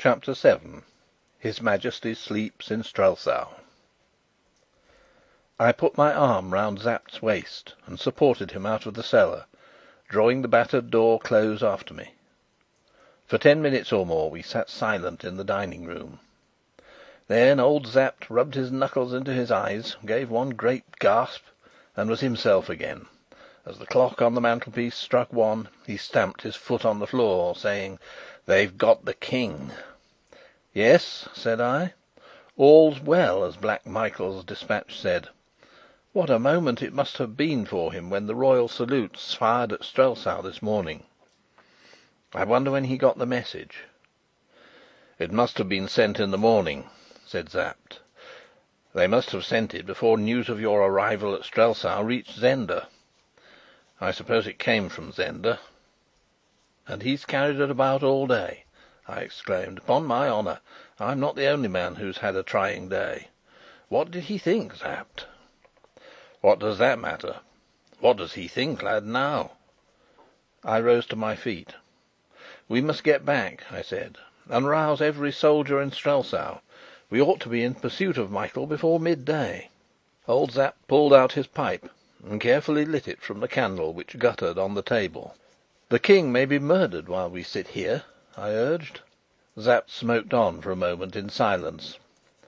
Chapter 7. His Majesty sleeps in Strelsau. I put my arm round Sapt's waist and supported him out of the cellar, drawing the battered door close after me. For 10 minutes or more we sat silent in the dining room. Then old Sapt rubbed his knuckles into his eyes, gave one great gasp, and was himself again. As the clock on the mantelpiece struck 1, he stamped his foot on the floor, saying: "They've got the King!" "Yes," said I. "All's well, as Black Michael's despatch said. What a moment it must have been for him when the royal salutes fired at Strelsau this morning! I wonder when he got the message." "It must have been sent in the morning," said Sapt. "They must have sent it before news of your arrival at Strelsau reached Zenda. I suppose it came from Zenda." "And he's carried it about all day!" I exclaimed. "Upon my honour, I'm not the only man who's had a trying day. What did he think, Sapt?" "What does that matter? What does he think, lad, now?" I rose to my feet. "We must get back," I said, "and rouse every soldier in Strelsau. We ought to be in pursuit of Michael before midday." Old Sapt pulled out his pipe and carefully lit it from the candle which guttered on the table. "The King may be murdered while we sit here," I urged. Sapt smoked on for a moment in silence.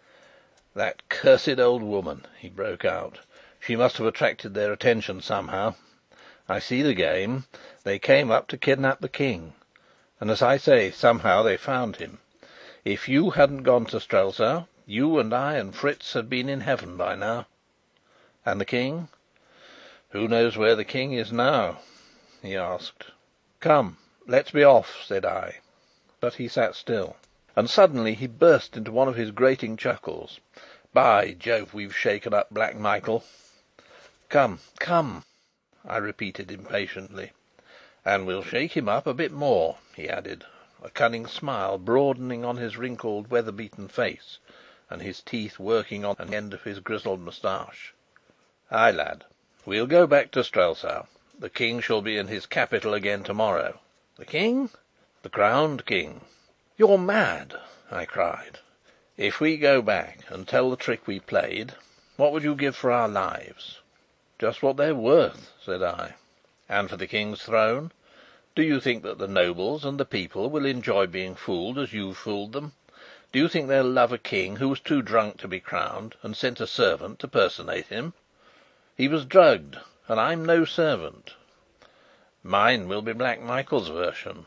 "That cursed old woman!" he broke out. "She must have attracted their attention somehow. I see the game. They came up to kidnap the King, and, as I say, somehow they found him. If you hadn't gone to Strelsau, you and I and Fritz had been in heaven by now. And the King? Who knows where the King is now?" he asked. "Come, let's be off," said I. But he sat still, and suddenly he burst into one of his grating chuckles. "By Jove, we've shaken up Black Michael!" "Come, come!" I repeated impatiently. "And we'll shake him up a bit more," he added, a cunning smile broadening on his wrinkled, weather beaten face, and his teeth working on the end of his grizzled moustache. "Ay, lad, we'll go back to Strelsau. The King shall be in his capital again tomorrow." "The King?" "The crowned King." "You're mad!" I cried. "If we go back and tell the trick we played, what would you give for our lives?" "Just what they're worth," said I. "And for the King's throne? Do you think that the nobles and the people will enjoy being fooled as you've fooled them? Do you think they'll love a King who was too drunk to be crowned, and sent a servant to personate him? He was drugged, and I'm no servant. Mine will be Black Michael's version."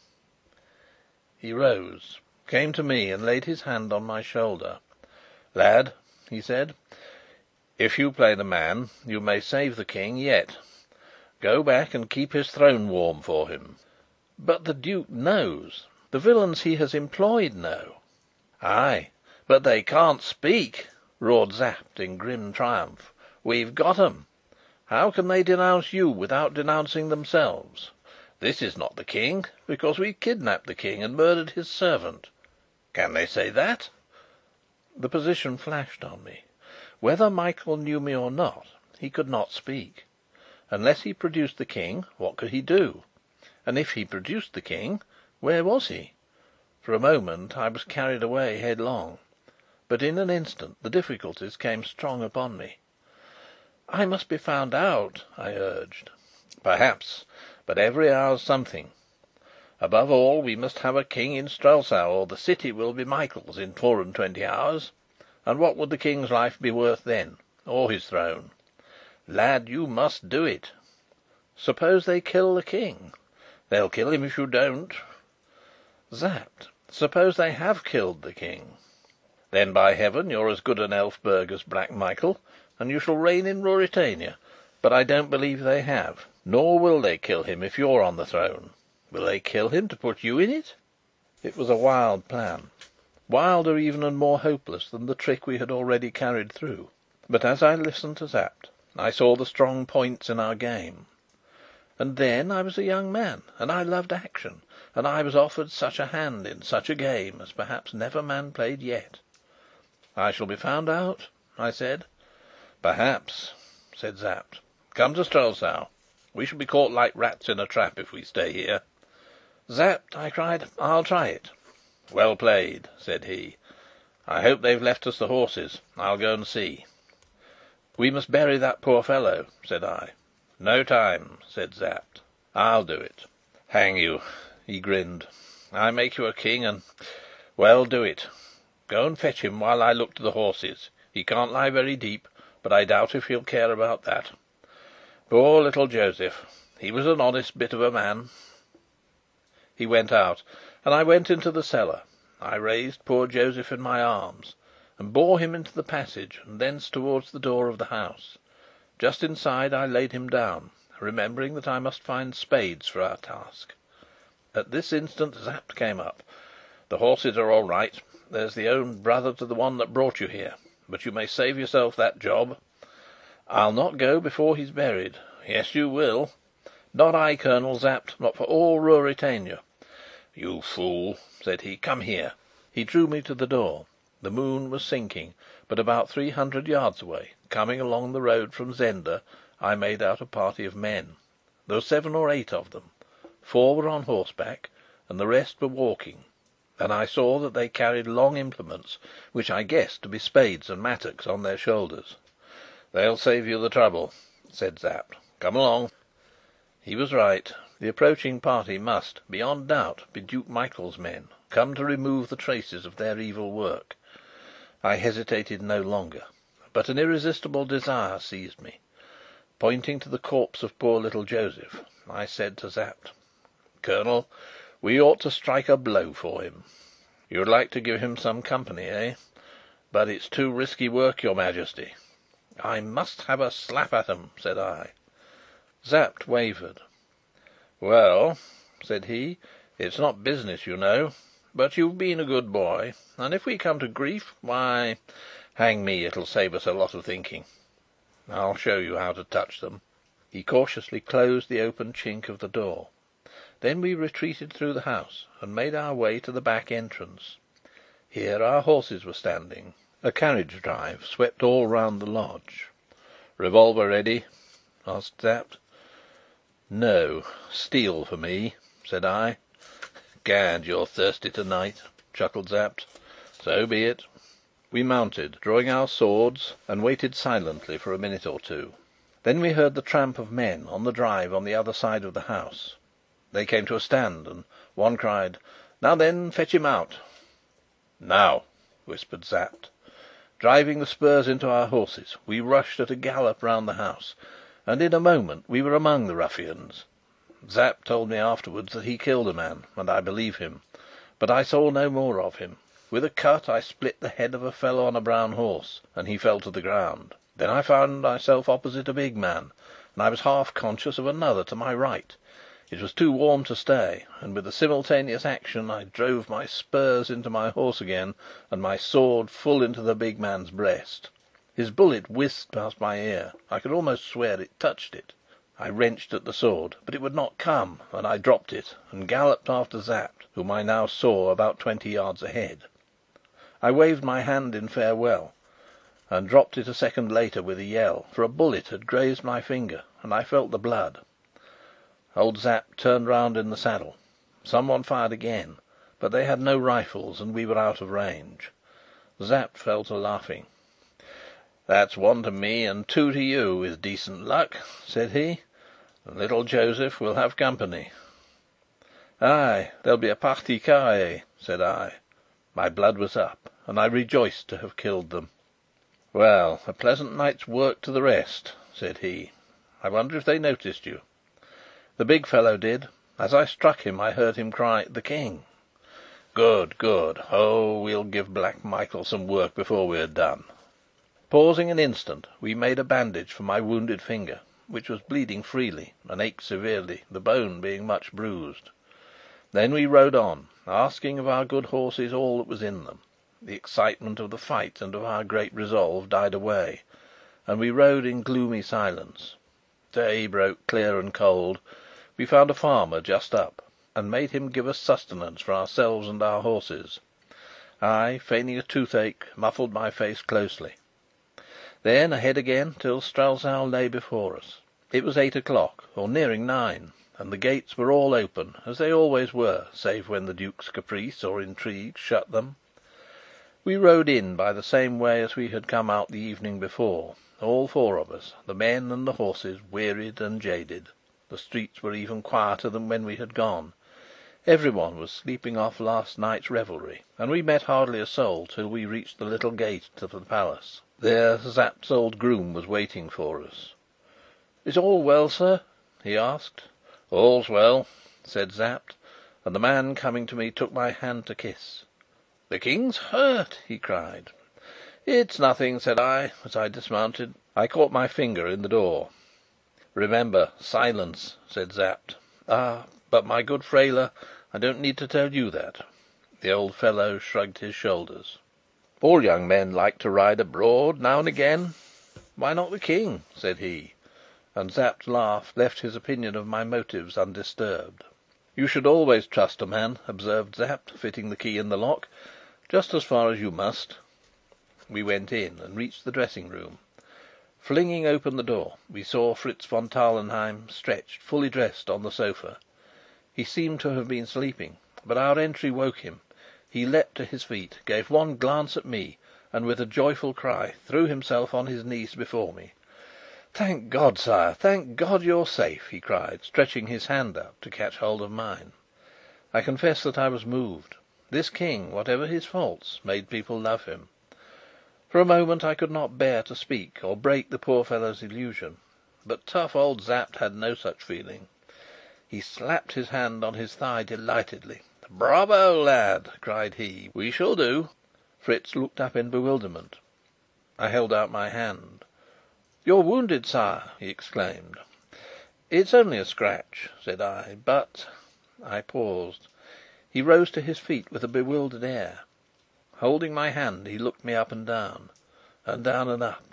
He rose, came to me, and laid his hand on my shoulder. "Lad," he said, "if you play the man, you may save the King yet. Go back and keep his throne warm for him." "But the duke knows. The villains he has employed know." "Ay, but they can't speak!" roared Sapt in grim triumph. "We've got 'em! How can they denounce you without denouncing themselves? This is not the King, because we kidnapped the King and murdered his servant. Can they say that?" The position flashed on me. Whether Michael knew me or not, he could not speak. Unless he produced the King, what could he do? And if he produced the King, where was he? For a moment I was carried away headlong, but in an instant the difficulties came strong upon me. "I must be found out," I urged. "Perhaps, but every hour's something. Above all, we must have a King in Strelsau, or the city will be Michael's in 24 hours. And what would the King's life be worth then, or his throne? Lad, you must do it. Suppose they kill the King? They'll kill him if you don't." "Sapt, suppose they have killed the King?" "Then, by Heaven, you're as good an Elphberg as Black Michael, and you shall reign in Ruritania. But I don't believe they have. Nor will they kill him if you're on the throne. Will they kill him to put you in it?" It was a wild plan, wilder even and more hopeless than the trick we had already carried through. But as I listened to Sapt, I saw the strong points in our game. And then I was a young man, and I loved action, and I was offered such a hand in such a game as perhaps never man played yet. "I shall be found out?" I said. "Perhaps," said Sapt. "Come to Strelsau. We shall be caught like rats in a trap if we stay here." "Sapt," I cried, "I'll try it." "Well played," said he. "I hope they've left us the horses. I'll go and see." "We must bury that poor fellow," said I. "No time," said Sapt. "I'll do it." "Hang you!" he grinned. "I make you a king, and well, do it. Go and fetch him while I look to the horses. He can't lie very deep, but I doubt if he'll care about that. Poor little Joseph! He was an honest bit of a man." He went out, and I went into the cellar. I raised poor Joseph in my arms, and bore him into the passage and thence towards the door of the house. Just inside I laid him down, remembering that I must find spades for our task. At this instant Sapt came up. "The horses are all right. There's the own brother to the one that brought you here, but you may save yourself that job." "I'll not go before he's buried." "Yes, you will." "Not I, Colonel Sapt, not for all Ruritania." "You fool!" said he. "Come here." He drew me to the door. The moon was sinking, but about 300 yards away, coming along the road from Zenda, I made out a party of men. There were 7 or 8 of them. 4 were on horseback, and the rest were walking, and I saw that they carried long implements, which I guessed to be spades and mattocks, on their shoulders. "They'll save you the trouble," said Sapt. "Come along." He was right. The approaching party must, beyond doubt, be Duke Michael's men, come to remove the traces of their evil work. I hesitated no longer, but an irresistible desire seized me. Pointing to the corpse of poor little Joseph, I said to Sapt: "Colonel, we ought to strike a blow for him." "You'd like to give him some company, eh? But it's too risky work, your Majesty." "I must have a slap at 'em," said I. Sapt wavered. "Well," said he, "it's not business, you know. But you've been a good boy, and if we come to grief, why, hang me, it'll save us a lot of thinking. I'll show you how to touch them." He cautiously closed the open chink of the door. Then we retreated through the house and made our way to the back entrance. Here our horses were standing. A carriage drive swept all round the lodge. "Revolver ready?" asked Sapt. "No. Steel for me," said I. "Gad, you're thirsty tonight," chuckled Sapt. "So be it." We mounted, drawing our swords, and waited silently for a minute or two. Then we heard the tramp of men on the drive on the other side of the house. They came to a stand, and one cried: "Now then, fetch him out!" "Now!" whispered Sapt. Driving the spurs into our horses, we rushed at a gallop round the house, and in a moment we were among the ruffians. Sapt told me afterwards that he killed a man, and I believe him; but I saw no more of him. With a cut I split the head of a fellow on a brown horse, and he fell to the ground. Then I found myself opposite a big man, and I was half conscious of another to my right. It was too warm to stay, and with a simultaneous action I drove my spurs into my horse again, and my sword full into the big man's breast. His bullet whizzed past my ear. I could almost swear it touched it. I wrenched at the sword, but it would not come, and I dropped it and galloped after Sapt, whom I now saw about 20 yards ahead. I waved my hand in farewell, and dropped it a second later with a yell, for a bullet had grazed my finger, and I felt the blood. Old Sapt turned round in the saddle. Someone fired again, but they had no rifles, and we were out of range. Sapt fell to laughing. "That's 1 to me and 2 to you, with decent luck," said he. "And little Joseph will have company." "Ay, there'll be a partie carrée," said I. My blood was up, and I rejoiced to have killed them. "Well, a pleasant night's work to the rest," said he. "I wonder if they noticed you?" "The big fellow did. As I struck him, I heard him cry 'The King!'" "Good, good. Oh, we'll give Black Michael some work before we're done." Pausing an instant, we made a bandage for my wounded finger, which was bleeding freely and ached severely, the bone being much bruised. Then we rode on, asking of our good horses all that was in them. The excitement of the fight and of our great resolve died away, and we rode in gloomy silence. Day broke clear and cold. We found a farmer just up, and made him give us sustenance for ourselves and our horses. I, feigning a toothache, muffled my face closely. Then ahead again till Strelsau lay before us. It was 8 o'clock, or nearing 9, and the gates were all open, as they always were, save when the Duke's caprice or intrigue shut them. We rode in by the same way as we had come out the evening before, all four of us, the men and the horses, wearied and jaded. The streets were even quieter than when we had gone. Everyone was sleeping off last night's revelry, and we met hardly a soul till we reached the little gate of the palace. There Sapt's old groom was waiting for us. "Is all well, sir?" he asked. "All's well," said Sapt, and the man, coming to me, took my hand to kiss. "The King's hurt!" he cried. "It's nothing," said I, as I dismounted. I caught my finger in the door. "Remember, silence!" said Sapt. "Ah, but, my good Freyler, I don't need to tell you that." The old fellow shrugged his shoulders. "All young men like to ride abroad now and again. Why not the King?" said he, and Sapt's laugh left his opinion of my motives undisturbed. "You should always trust a man," observed Sapt, fitting the key in the lock, "just as far as you must." We went in and reached the dressing room. Flinging open the door, we saw Fritz von Tarlenheim stretched, fully dressed, on the sofa. He seemed to have been sleeping, but our entry woke him. He leapt to his feet, gave one glance at me, and with a joyful cry threw himself on his knees before me. "Thank God, sire! Thank God you're safe!" he cried, stretching his hand out to catch hold of mine. I confess that I was moved. This King, whatever his faults, made people love him. For a moment I could not bear to speak or break the poor fellow's illusion, but tough old Sapt had no such feeling. He slapped his hand on his thigh delightedly. "Bravo, lad!" cried he. "We shall do." Fritz looked up in bewilderment. I held out my hand. "You're wounded, sire!" he exclaimed. "It's only a scratch," said I, "but " I paused. He rose to his feet with a bewildered air. Holding my hand, he looked me up and down and up.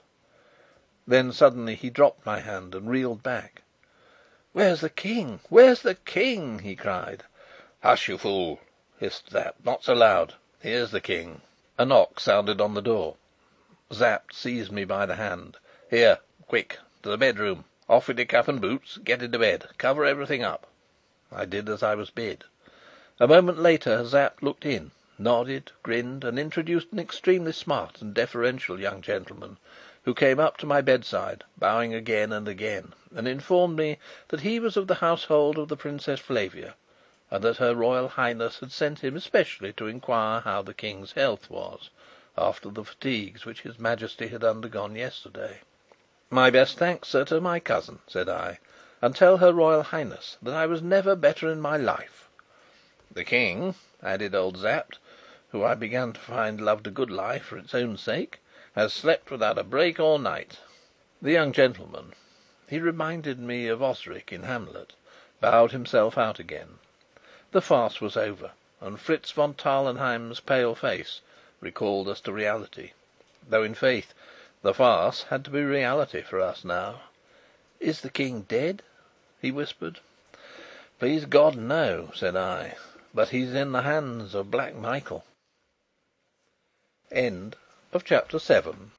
Then suddenly he dropped my hand and reeled back. "Where's the King? Where's the King?" he cried. "Hush, you fool!" hissed Sapt. "Not so loud. Here's the King." A knock sounded on the door. Sapt seized me by the hand. "Here, quick, to the bedroom! Off with your cap and boots! Get into bed! Cover everything up!" I did as I was bid. A moment later Sapt looked in, nodded, grinned, and introduced an extremely smart and deferential young gentleman, who came up to my bedside, bowing again and again, and informed me that he was of the household of the Princess Flavia, and that her Royal Highness had sent him especially to inquire how the King's health was, after the fatigues which his Majesty had undergone yesterday. "My best thanks, sir, to my cousin," said I, "and tell her Royal Highness that I was never better in my life." "The King," added old Sapt, who I began to find loved a good lie for its own sake, "has slept without a break all night." The young gentleman he reminded me of Osric in Hamlet bowed himself out again. The farce was over, and Fritz von Tarlenheim's pale face recalled us to reality. Though, in faith, the farce had to be reality for us now. "Is the King dead?" he whispered. "Please God, no," said I. "But he's in the hands of Black Michael." Chapter 7